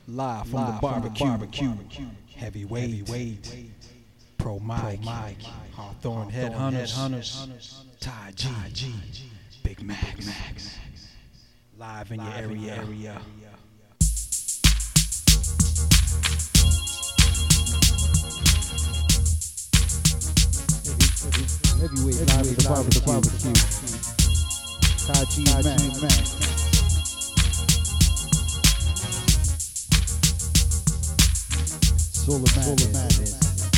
Live from the barbecue. Heavyweight. Pro Mike. Hawthorne Headhunters. Ty G. Big Max. Live in your area. Heavyweight live at the barbecue. Ty G Max. Solar Madness.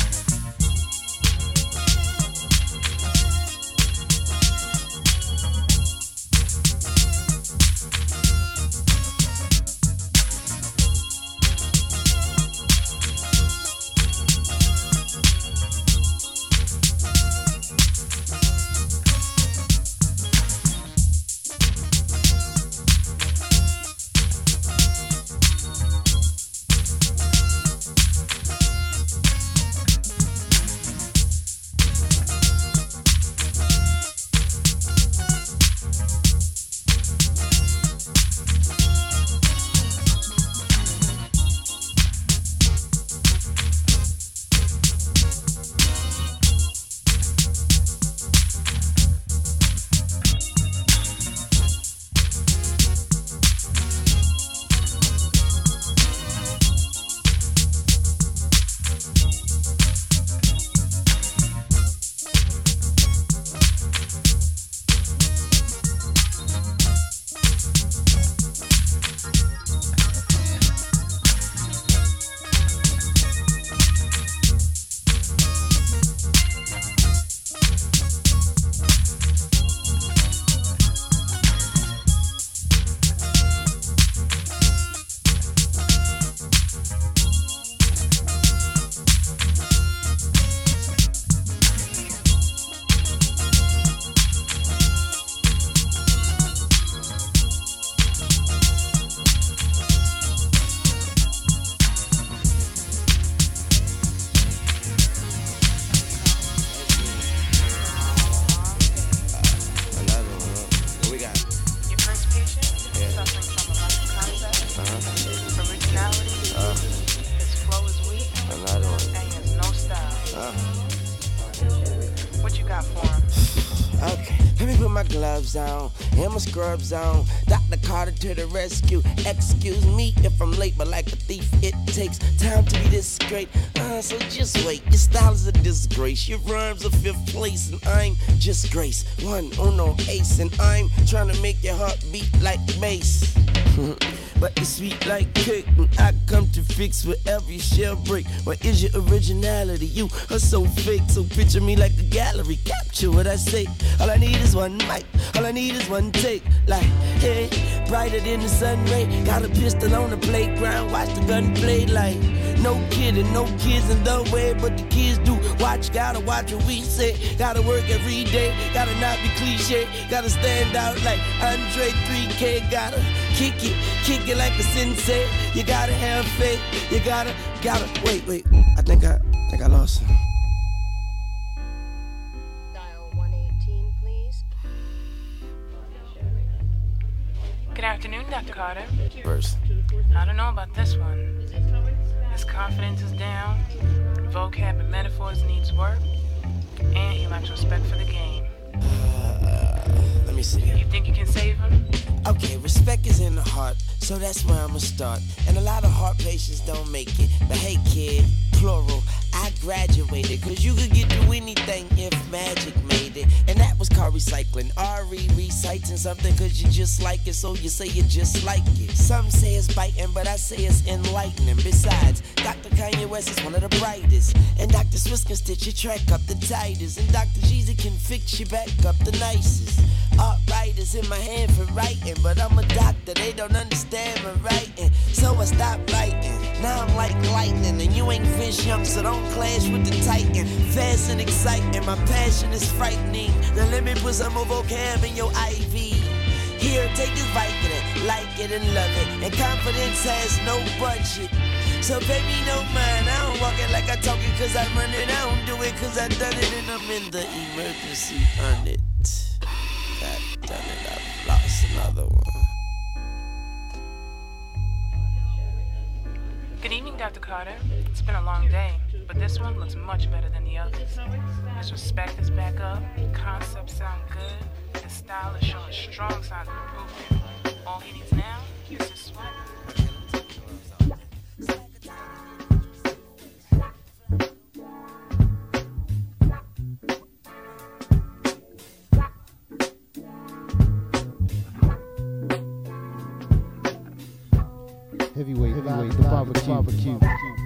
And my scrubs on, Dr. Carter to the rescue. Excuse me if I'm late, but like a thief, it takes time to be this great. So just wait, your style is a disgrace. Your rhymes are fifth place, and I'm just grace. One, uno, ace, and I'm trying to make your heart beat like bass. But you're sweet like cake, and I come to fix whatever you shall break. What is your originality? You are so fake, so picture me like a gallery. Capture what I say. All I need is one mic, all I need is one take. Like, hey, brighter than the sun ray. Got a pistol on the playground, watch the gun play like. No kidding, no kids in the way, but the kids do. Gotta watch what we say. Gotta work every day, gotta not be cliche. Gotta stand out like Andre 3K. Gotta kick it like a sensei. You gotta have faith, you gotta, wait. I think I lost him. Dial 118, please. Good afternoon, Dr. Carter. First. I don't know about this one. His confidence is down, vocab and metaphors needs work, and he lacks respect for the game. Let me see. You think you can save him? Okay, respect is in the heart, so that's where I'ma start. And a lot of heart patients don't make it. But hey kid, plural, I graduated. Cause you could get through anything if magic made it. And that was called recycling. R.E. reciting something cause you just like it, so you say you just like it. Some say it's biting, but I say it's enlightening. Besides, Dr. Kanye West is one of the brightest. And Dr. Swiss can stitch your track up the tightest. And Dr. Jeezy can fix you back up the nicest. Art writers in my hand for writing, but I'm a doctor, they don't understand my writing. So I stopped writing, now I'm like lightning. And you ain't fish young, so don't clash with the titan. Fast and exciting, my passion is frightening. Now let me put some more vocab in your IV. Here, take this Vicodin, like it and love it. And confidence has no budget. So baby, don't mind, I don't walk it like I talk it cause I run it. I don't do it cause I done it and I'm in the emergency on it. Got done it, I've lost another one. Good evening, Dr. Carter. It's been a long day, but this one looks much better than the others. His respect is back up, concepts sound good, his style is showing strong signs of improvement. All he needs now is his swagger. Heavyweight, the barbecue.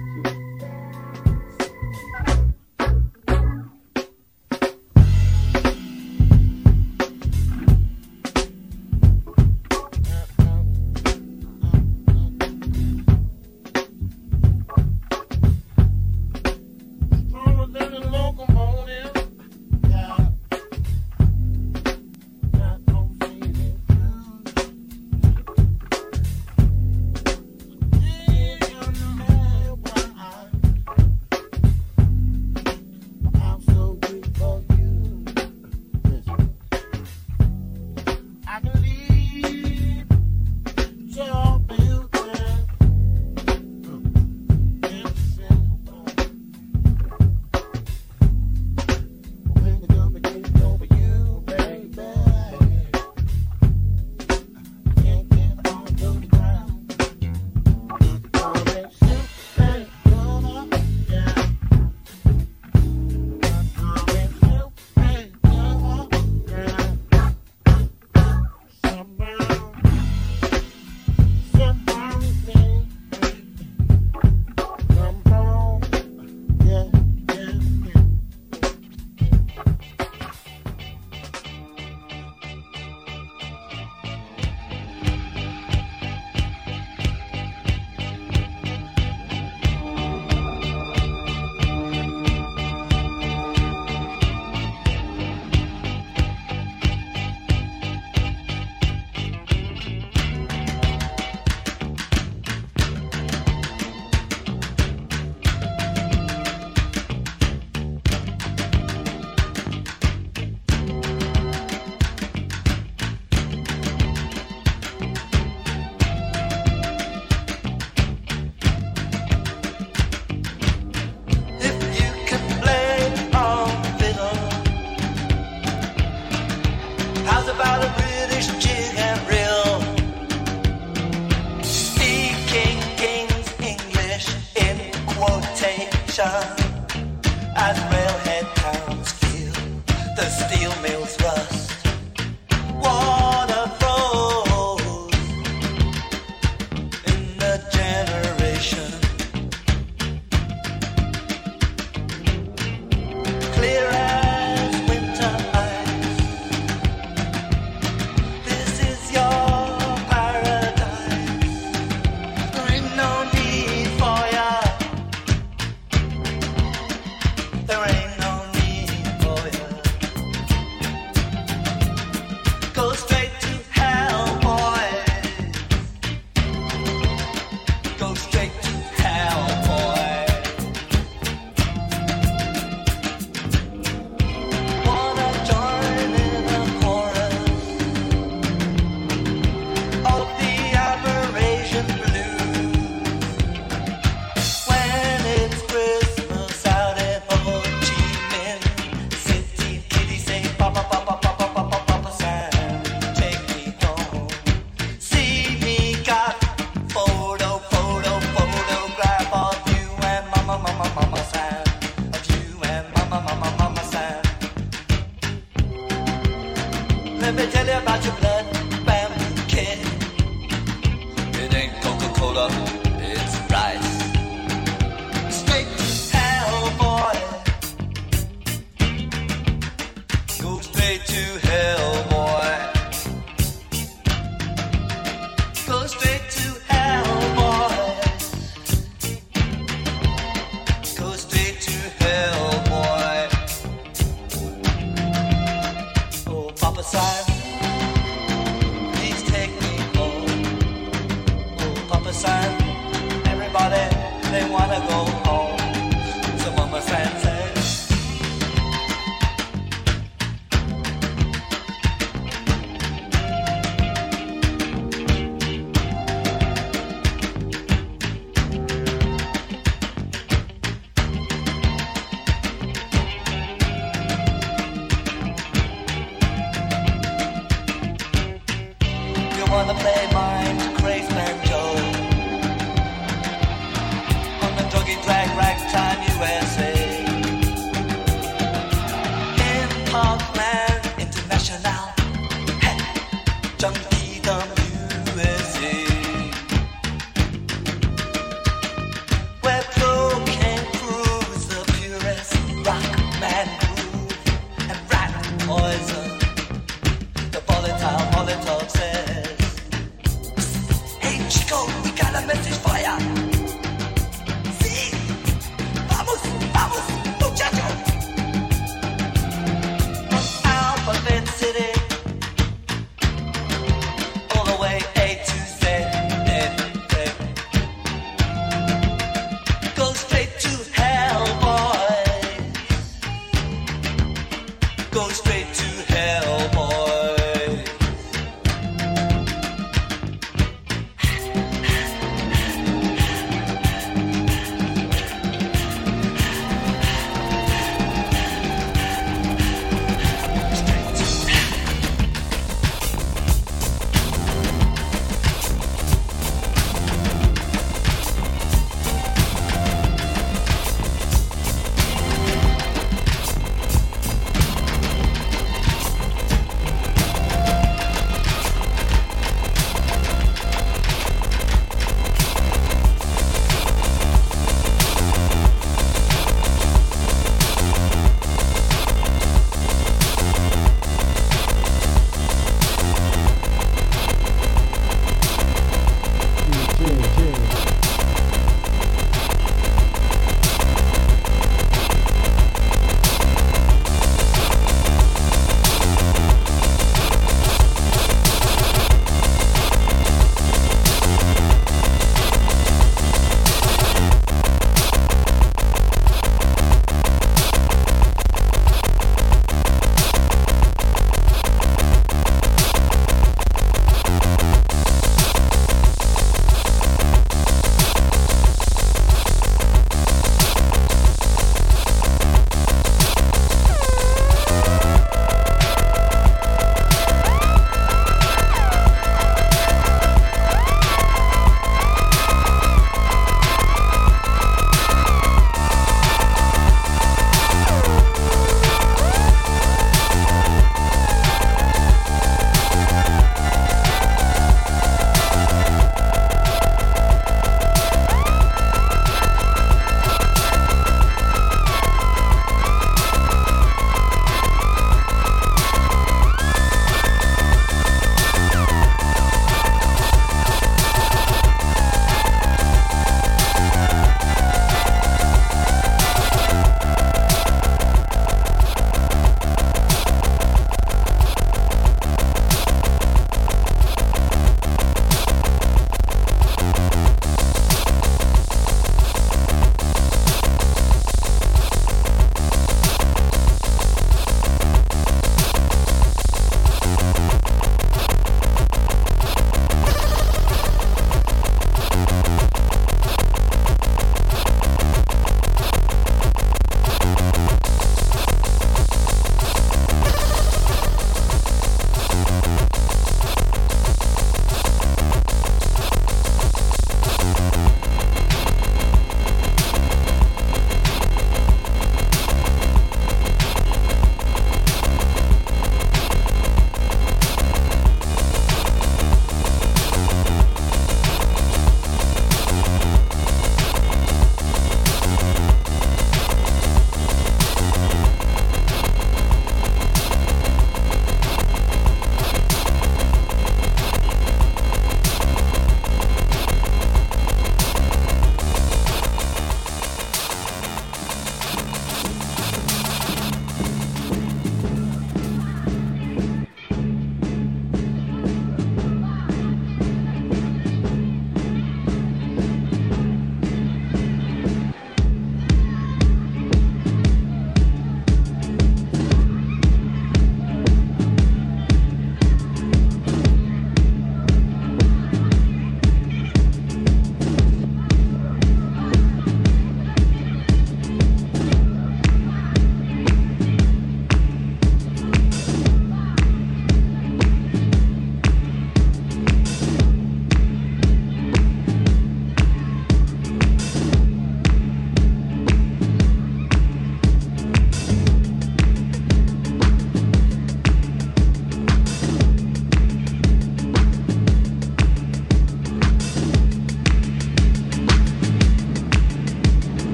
As railhead towns feel the steel mills rust, water flows in the generation, clear as winter ice. This is your paradise. There ain't no need for ya. There ain't no need for ya. Go straight to hell, boys. Go straight to hell, boys. Wanna join in the chorus of the aberration blues when it's Christmas out in Ho Chi Minh City. Kitty say, Papa, Papa, Papa, Papa, Papa Sam, take me home. See me got photograph of you and Mama Sam, of you and Mama Sam. Let me tell you about your blood bamboo kid. It ain't Coca-Cola, it's rice. Straight to hell, boy. Go straight to hell, boy. Go straight to hell, boy. Go straight to hell, boy. Oh, Papa Sam, please take me home. Oh, Papa Sam, everybody, they wanna go home. So Mama Sam says,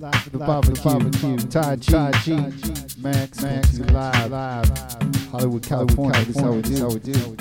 The barbecue. Ty G, Max, live. Hollywood, California. This is how we do.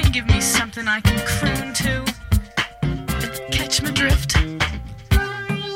I can croon to. Catch my drift.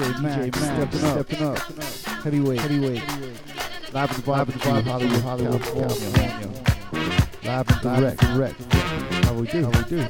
Max, stepping up. Heavyweight. Live in the bar, Hollywood, California. Live and direct. How we do?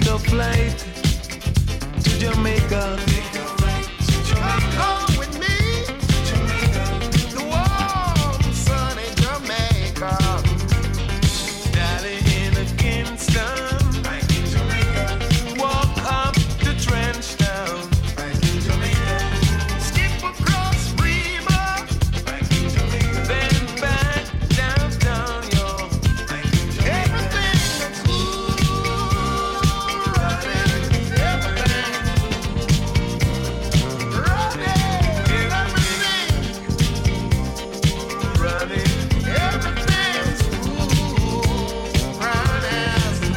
a flight to Jamaica. Come with me to warm, sunny Jamaica. Darling, in a Kingston, walk up the trench town. Skip across river, then back downtown, yo. Everything looks cool, running, everything, running, everything's cool, running.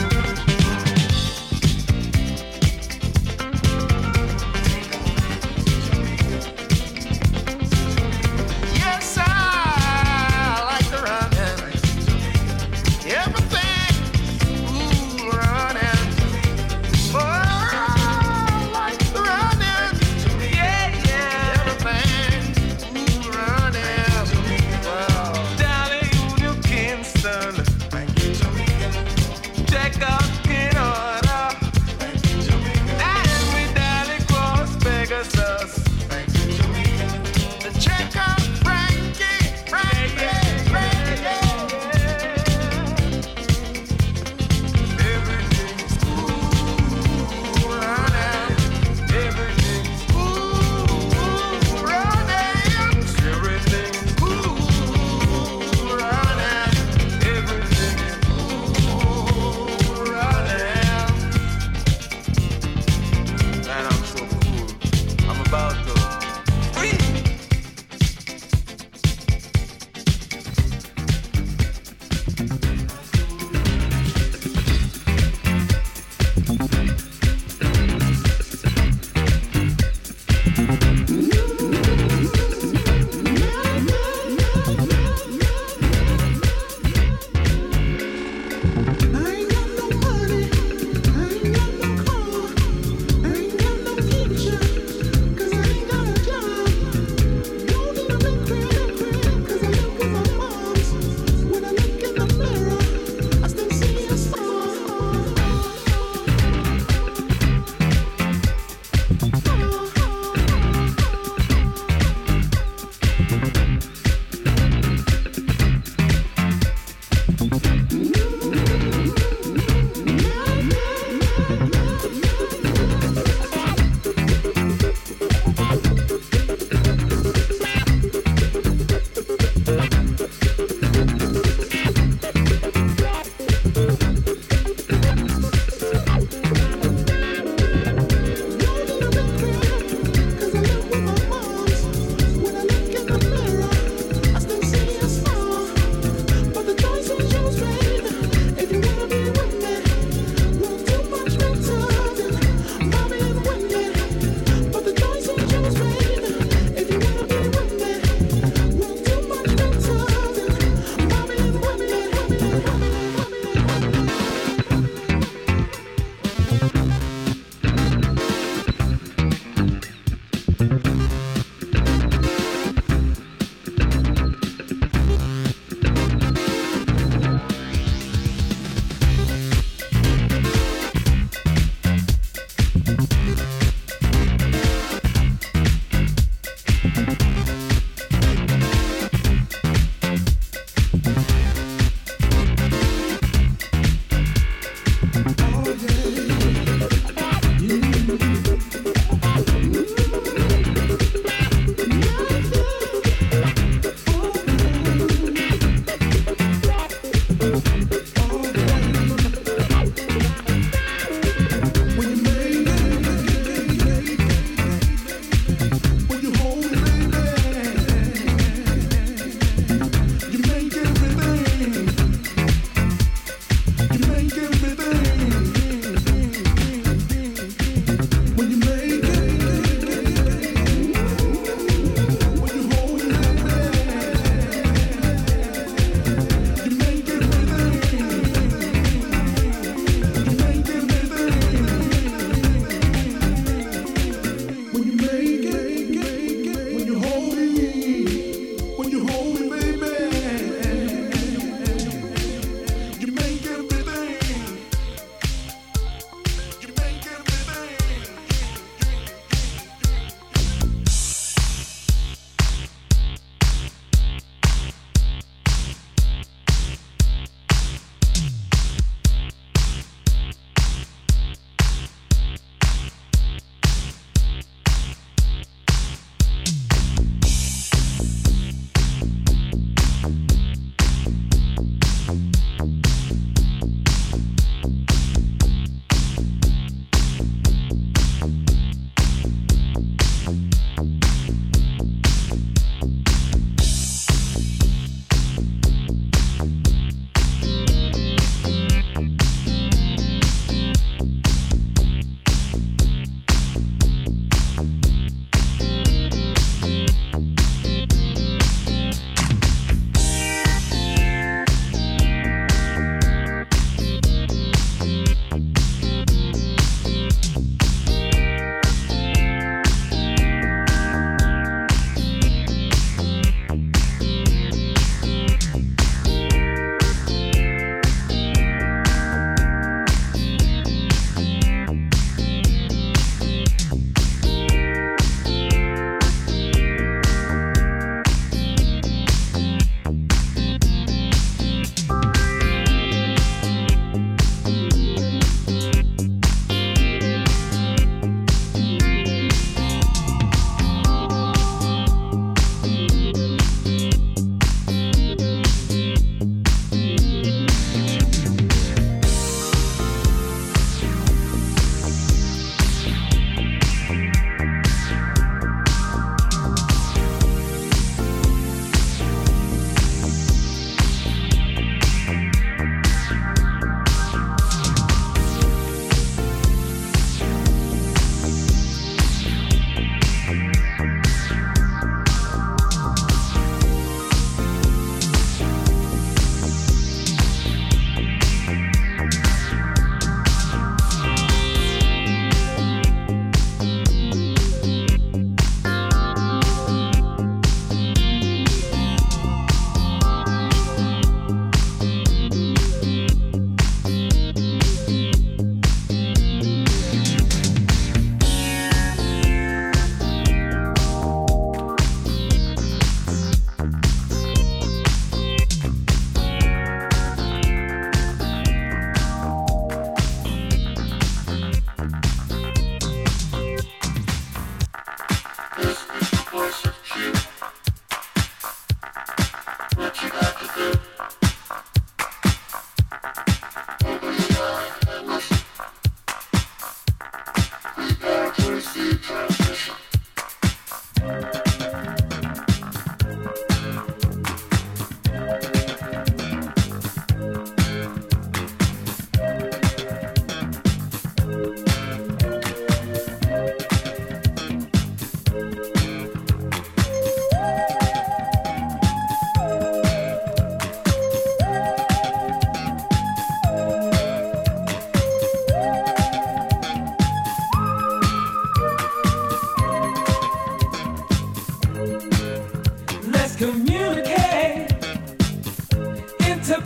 Yes, I like the running. Everything, ooh, running. Oh, I like the running. Yeah, yeah. Everything, ooh, running. Well, darling, New Kingston. Check out Kenora. And we darling cross Pegasus. Check out Frankie. Everything's cool, running. Everything's cool, running. Everything's cool, running. Everything's cool, running. Man, I'm so cool. I'm about to. But the choices you was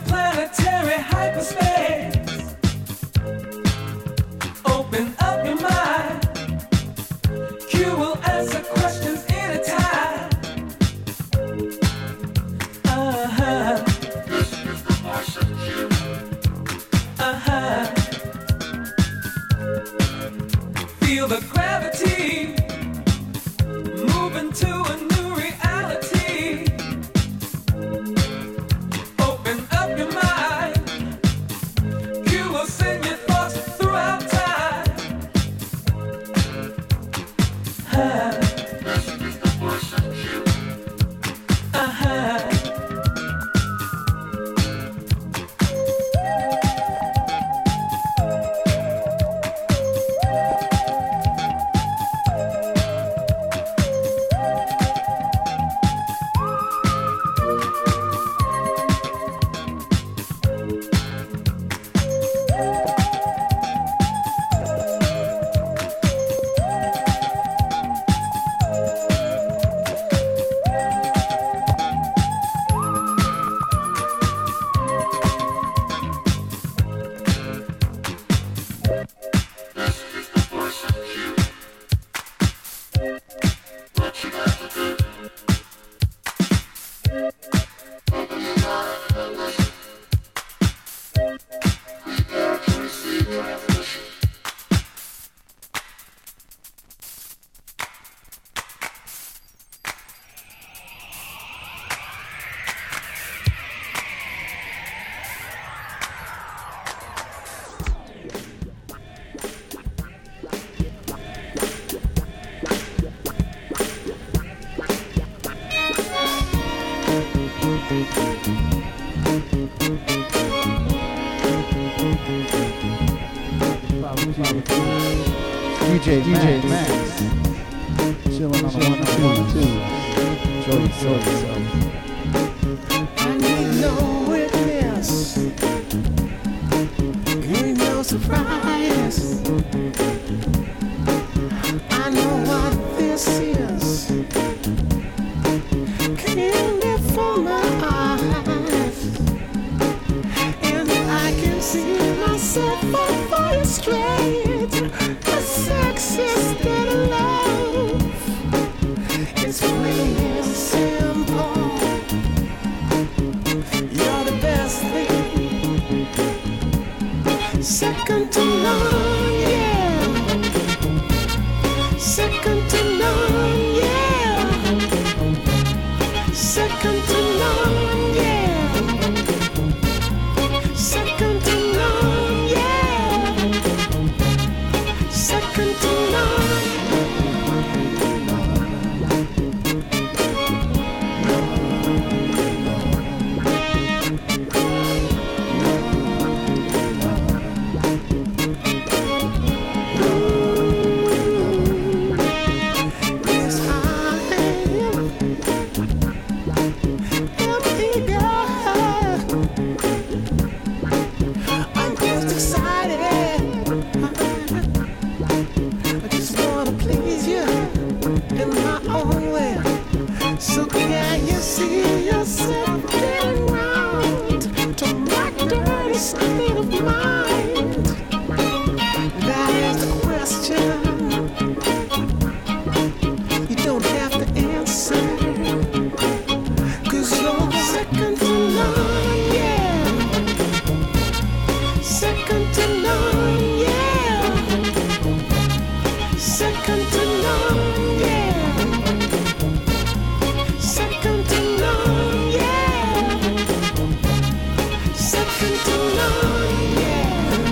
interplanetary hyperspace. Open up your mind. Q will answer questions anytime. Feel the gravity moving to a new reality. Open up your mind. You will send your thoughts throughout time. DJ Max. Chilling on the 1 and 2. Enjoy yourself. I need no witness. Ain't no surprise. I know what this is. Candy for my eyes. And I can see myself for you straight. The sexiest that love is plain and simple. You're the best thing, second to none, yeah. Second to none, yeah. Second to none, yeah. Second to none, yeah. Second to none. Yes, I am. I'm eager. I'm just excited. I just wanna please you in my own way. So can you see yourself getting round to my dirty state of mind? That is the question. You don't have to answer, 'cause you're second to none, yeah. Second to none, yeah. Second to none, yeah. Second to none, yeah. Second to none, yeah.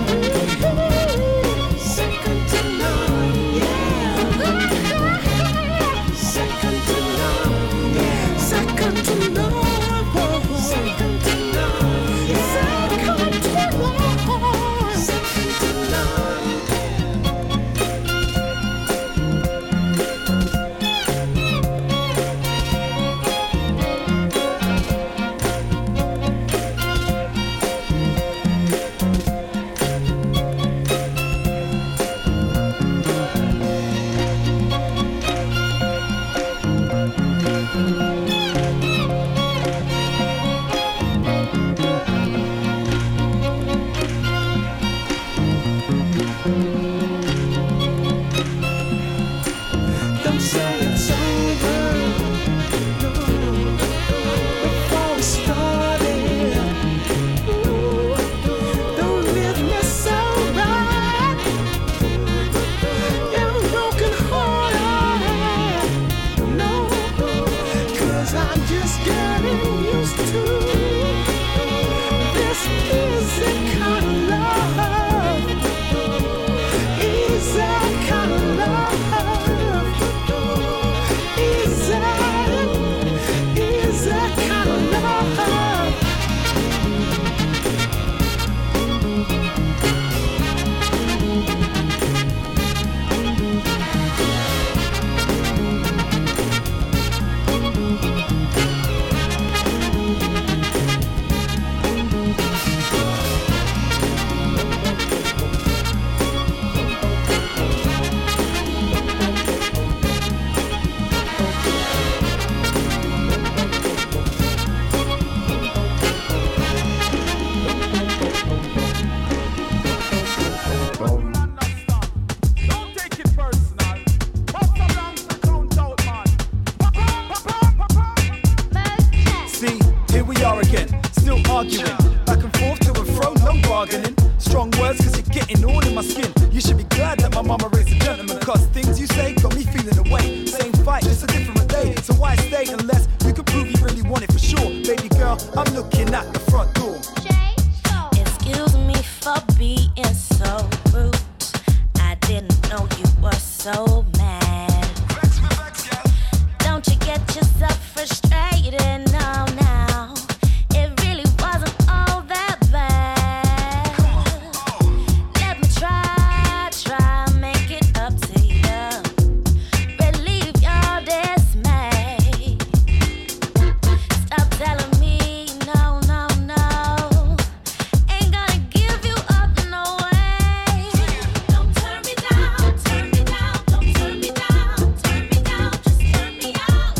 bargaining. Strong words cause you're getting all in my skin. You should be glad that my mama raised a gentleman, cause things you say got me feeling away. Same fight, just a different day. So why stay unless you can prove you really want it for sure? Baby girl, I'm looking at the front door. Excuse me for being so rude. I didn't know you were so mad. Don't you get yourself frustrated? No, now it really wasn't all that bad. Let me try, make it up to you. Relieve your dismay. Stop telling me no, no, no. Ain't gonna give you up no way. Don't turn me down, turn me down. Don't turn me down, turn me down. Just turn me out.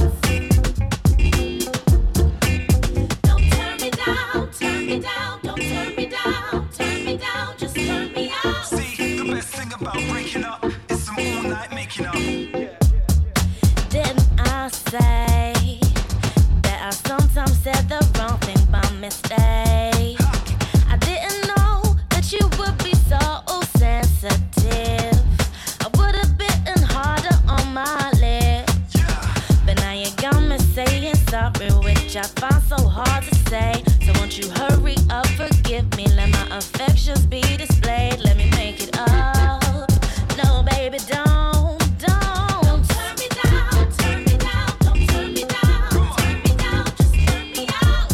Don't turn me down, turn me down. Don't turn me down, turn me down. Just turn me out. See, the best thing about breaking up is some all night making up. Didn't I say that I sometimes said the wrong thing by mistake? I didn't know that you would be so sensitive. I would have bitten harder on my lips. But now you got me saying sorry, which I find so hard to say. So won't you hurry up, forgive me, let my affections be displayed. Let me make it up. No, baby, don't. Don't turn me down, turn me down. Don't turn me down, turn me down. Just turn me out.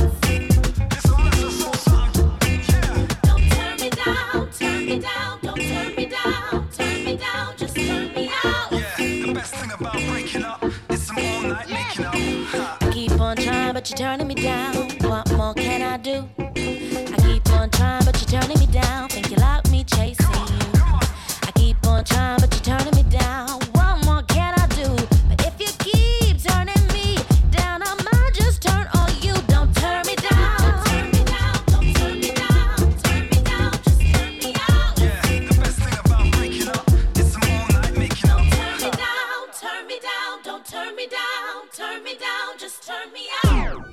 Don't turn me down, turn me down. Don't turn me down, turn me down. Just turn me out. Yeah, the best thing about breaking up is some all night making up. I keep on trying, but you're turning me down. What more can I do? I keep on trying, but you're turning me down. Think you like me chasing you. I keep on trying, but you're turning me down. What more can I do? But if you keep turning me down, I might just turn on you. Don't turn me down. Turn me down. Don't turn me down. Turn me down. Just turn me out. Yeah, the best thing about breaking up is some all night making up. Turn me down. Turn me down. Don't turn me down. Turn me down. Just turn me out.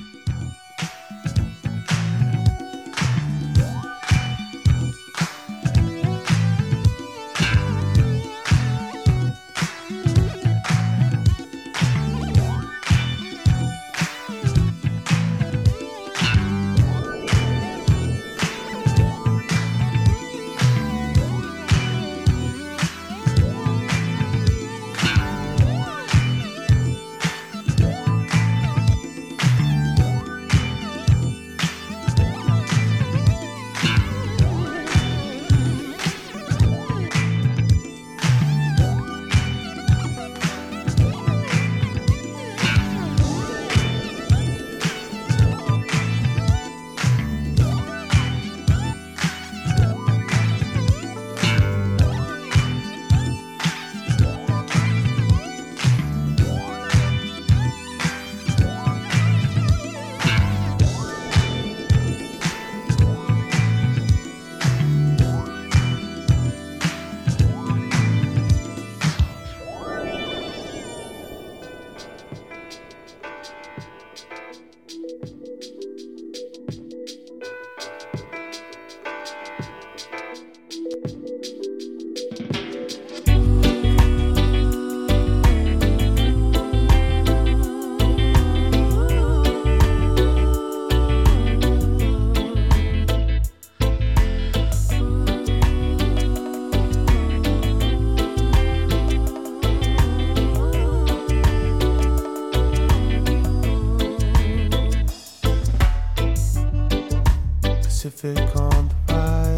Pacific on the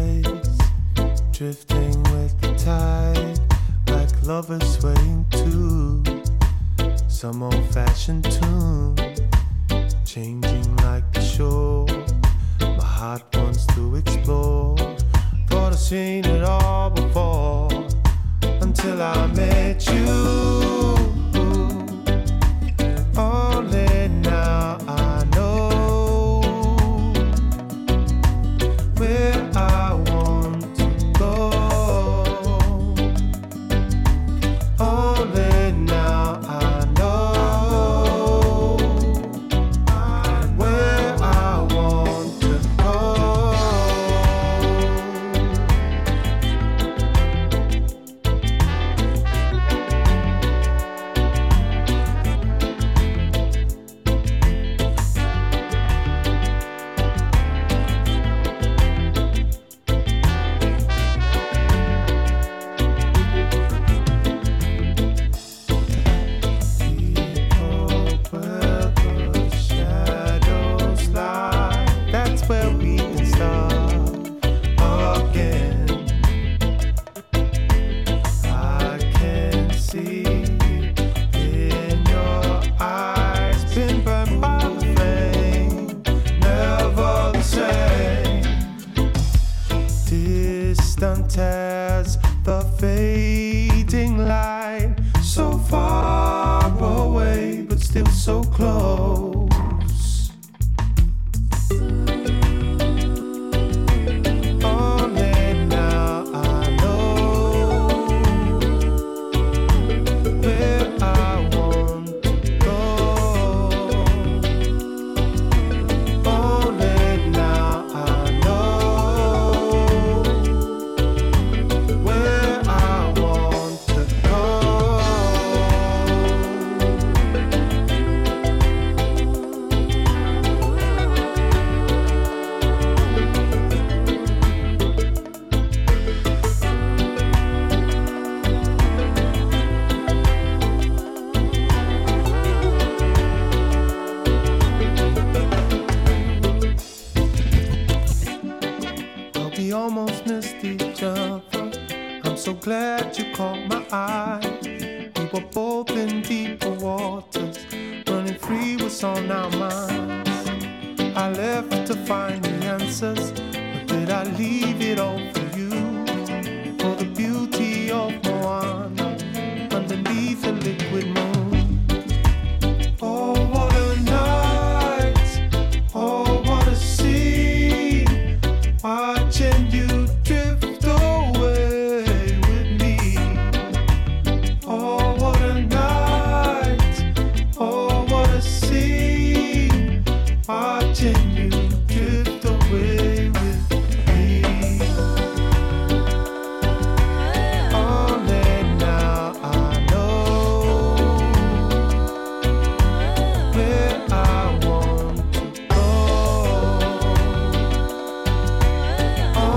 rise, drifting with the tide, like lovers swaying to some old-fashioned tune, changing like the shore. My heart wants to explore. Thought I'd seen it all before, until I met you. Only now I know where I want to go. Only now I know where I want to go. moment as the fading light, so far away but still so close. Only now I know where I want to go. Only now I know where I want to go. We almost missed each other. I'm so glad you caught my eye. We were both in deeper waters. Running free was on our minds. I left to find the answers, but did I leave it all for you? For the beauty of Moana underneath the liquid moon. Oh, what a night! Oh, what a scene! Watching you drift away with me. Oh, what a night. Oh, what a scene. Watching you drift away with me. Only now I know where I want to go.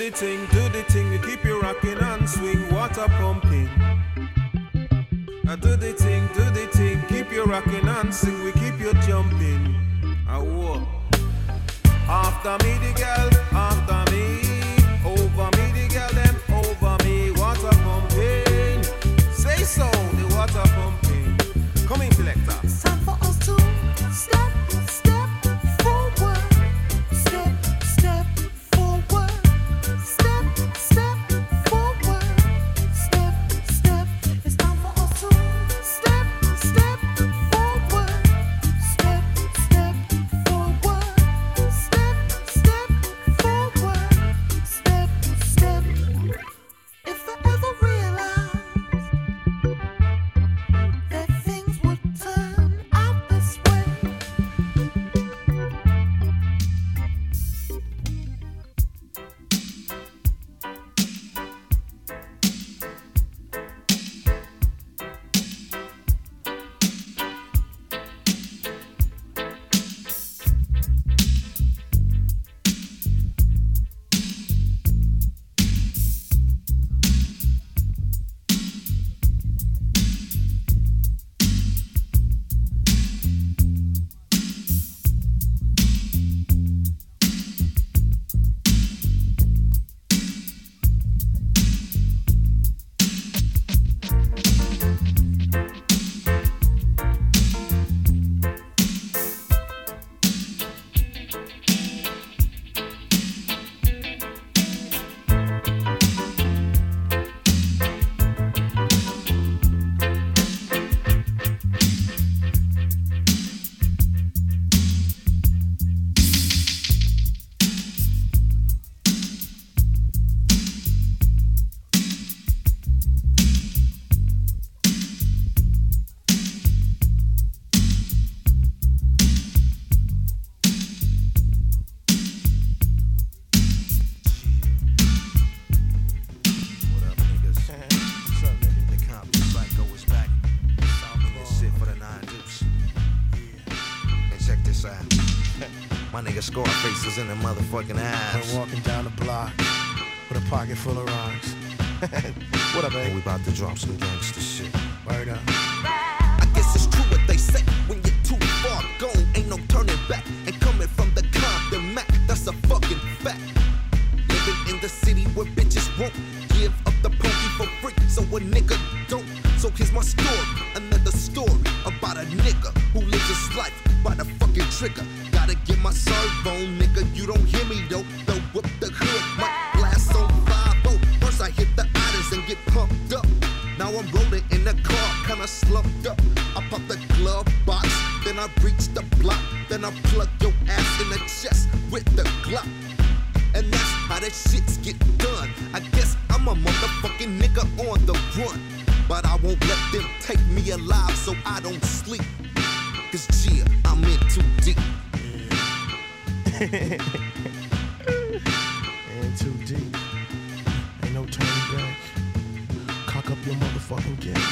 the thing, you keep your rocking and swing, water pumping. Do the thing, keep your rocking and sing, we keep you jumping. Whoa. After me the girl, after me, over me the girl, them over me, water pumping. Say so, the water pumping. Come in, selector. It's time for us to step forward. Step forward. Step forward. Step. It's time for us to step forward. Step forward. Step forward. Step. If I ever realized that things would turn out this way. What up, niggas? What's up, nigga? The Compton Psycho is back. This shit for the 9 deuce. Yeah. And check this out. My nigga Scarface is in the motherfucking house. I'm walking down the block with a pocket full of rocks. What up, And man? we about to drop some gangster shit. Word up. I guess it's true what they say. When you're too far gone, ain't no turning back. And coming from the Compton Mac, that's a fucking fact. Living in the city where bitches won't give up the pokey for free, so a nigga don't. So here's my story, another story about a nigga who lives his life by the fucking trigger. Gotta get my serve on, nigga. You don't hear me though. They'll whip the hood, might blast on 5-0. First I hit the itis and get pumped up. Now I'm rolling in the car, kinda slumped up. I pop the glove box, then I reach the block, then I plug your ass in the chest with the Glock. And that's how that shits get done. I guess I'm a motherfucking nigga on the run, but I won't let them take me alive so I don't sleep. Cause yeah, I'm in too deep. In too deep. Ain't no turning back. Cock up your motherfucking game.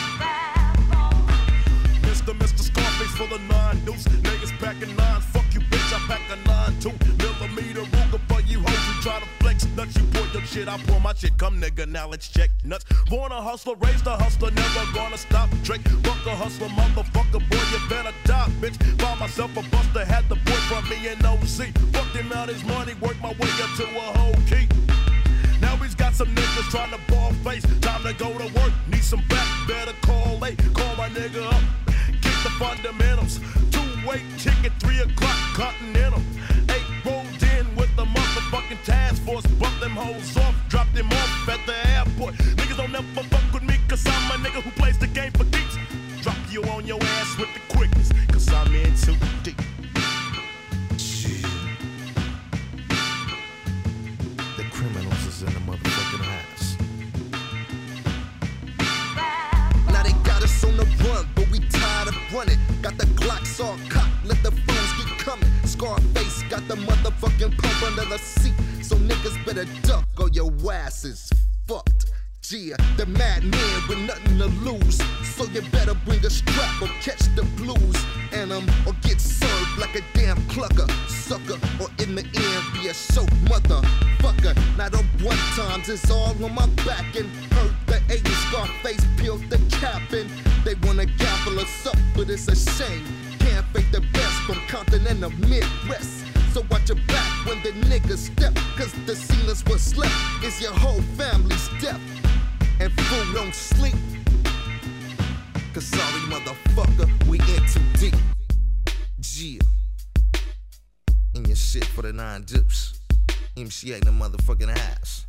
Mr. Scarface for the 9 deuce. Niggas packing 9. Fuck you, bitch. I pack a 9.2mm Ruger for you hoes who try to flex nuts. You pour your shit, I pour my shit. Come nigga, now let's check nuts. Born a hustler, raised a hustler, never gonna stop. Drake, fuck a hustler, motherfucker, boy, you better die, bitch. Found myself a buster, had the boy from me in OC. Fucked him out his money, worked my way up to a whole key. Now he's got some niggas trying to ball face. Time to go to work, need some back, better call late. Call my nigga up, kick the fundamentals. 2-way ticket, 3 o'clock, continental. 8 rolled in with the motherfucking task force. Bumped them hoes off, dropped them off at the airport. Niggas don't never fuck with me, cause I'm a nigga who plays the game for keeps. Drop you on your ass with the quickness, cause I'm in too deep. The criminals is in the motherfucking house. Now they got us on the run, but we tired of running. Got the Glocks all cocked, let the fools keep coming. Scarface got the motherfucking pump under the seat, so niggas better duck or your ass is fucked. Yeah, the madman with nothing to lose, so you better bring a strap or catch the blues. And or get served like a damn clucker, sucker, or in the end be a show motherfucker. Not on one times, it's all on my back and heard the 80s Scarface peeled the cap and they wanna gavel us up, but it's a shame. Can't fake the best from continental Midwest. So watch your back when the niggas step, cause the scenes what's left is your whole family's death. And fool don't sleep, cause sorry motherfucker, we in too deep. Yeah. And your shit for the 9 dips. MC ain't the motherfucking ass.